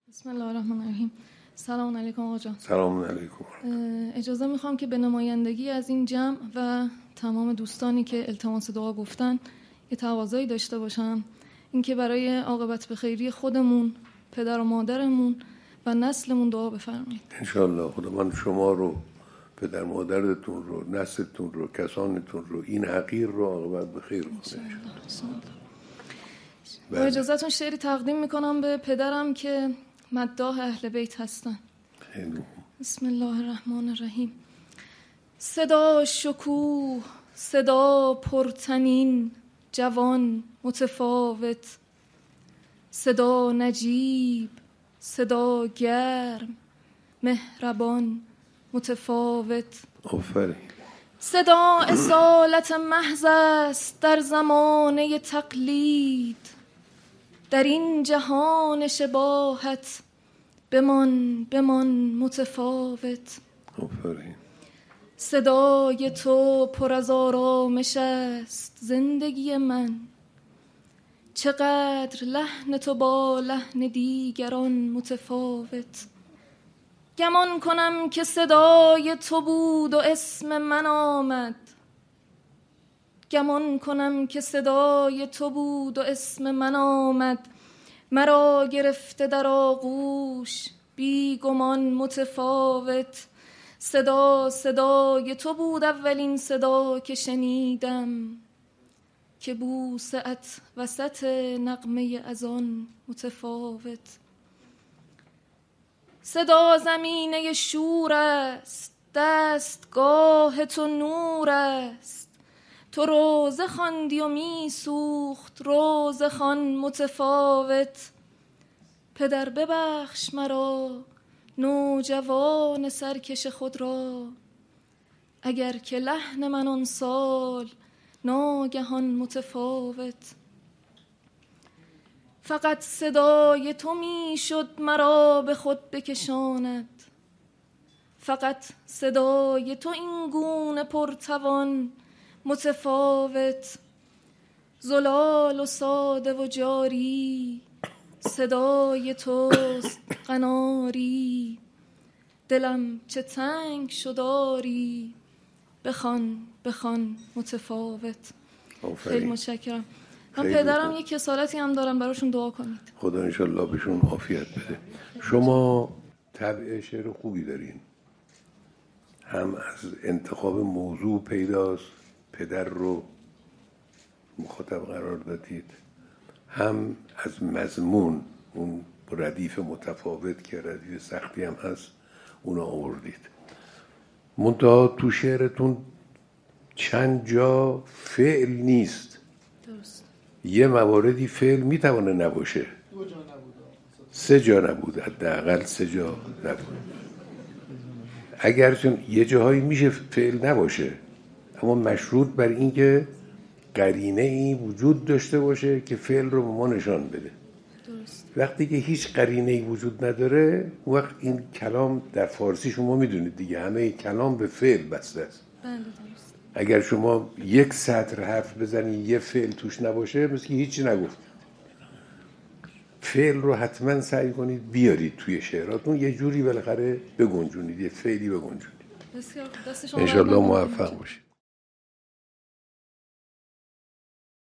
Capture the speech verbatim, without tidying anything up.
بسم الله الرحمن الرحیم. سلام علیکم آقا جان. سلام علیکم. اجازه میخوام که به نمایندگی از این جمع و تمام دوستانی که التماس دعا گفتن یه تقاضایی داشته باشم، اینکه برای عاقبت به خیری خودمون، پدر و مادرمون و نسلمون دعا بفرمایید. انشالله خداوند شما رو، پدر مادرتون رو، نسلتون رو، کسانتون رو، این حقیر رو عاقبت به خیر کنه. با اجازهتون شعری تقدیم میکنم به پدرم که مداح اهل بیت هستن. بسم الله الرحمن الرحیم. صدا شکوه، صدا پرتنین، جوان متفاوت، صدا نجیب، صدا گرم، مهربان متفاوت. آفرین. صدا اصالت محض است در زمانه تقلید، در این جهان شباهت بمان بمان متفاوت. آفرین. صدای تو پر از آرامش است زندگی من، چقدر لحن تو با لحن دیگران متفاوت. گمان کنم که صدای تو بود و اسم من آمد، گمان کنم که صدای تو بود و اسم من آمد، مرا گرفته در آغوش بی گمان متفاوت. صدا صدای تو بود اولین صدا که شنیدم، که بوسه‌ات وسط نغمه از آن متفاوت. صدا زمینه شور است، دستگاه تو نور است، تو روزه خواندی و می سوخت روزه خوان متفاوت. پدر ببخش مرا نوجوان سرکش خود را، اگر که لحن من آن سال ناگهان متفاوت. فقط صدای تو می شد مرا به خود بکشاند، فقط صدای تو این گونه پرتوان متفاوت. زلال و ساده و جاری صدای توست قناری، دلم چه تنگ شداری بخوان بخوان متفاوت. خیلی متشکرم. من پدرم یک کسالتی هم دارم، براشون دعا کنید. خدا انشالله بهشون عافیت بده. شما طبع شعر خوبی دارین، هم از انتخاب موضوع پیداست، پدر رو مخاطب قرار دادید، هم از مضمون اون ردیف متفاوت که ردیف سختی هم هست اونو آوردید. منتها تو شعرتون چند جا فعل نیست. درست. یه مواردی فعل میتونه نباشه، دو جا نبود، سه جا نبود، حداقل سه جا نبود. اگرچه یه جاهایی میشه فعل نباشه، اما مشروط بر این که قرینه ای وجود داشته باشه که فعل رو به ما نشان بده. درست. وقتی که هیچ قرینه ای وجود نداره، وقت این کلام در فارسی شما میدونید دیگه، همه کلام به فعل بسته است. بله درست. اگر شما یک سطر حرف بزنی یه فعل توش نباشه، مثل که هیچی نگفت. فعل رو حتما سعی کنید بیارید توی شعراتون، یه جوری بالاخره بگنجونید، یه فعلی بگنجونید. بسیار. دست شما انشالله موفق باشید.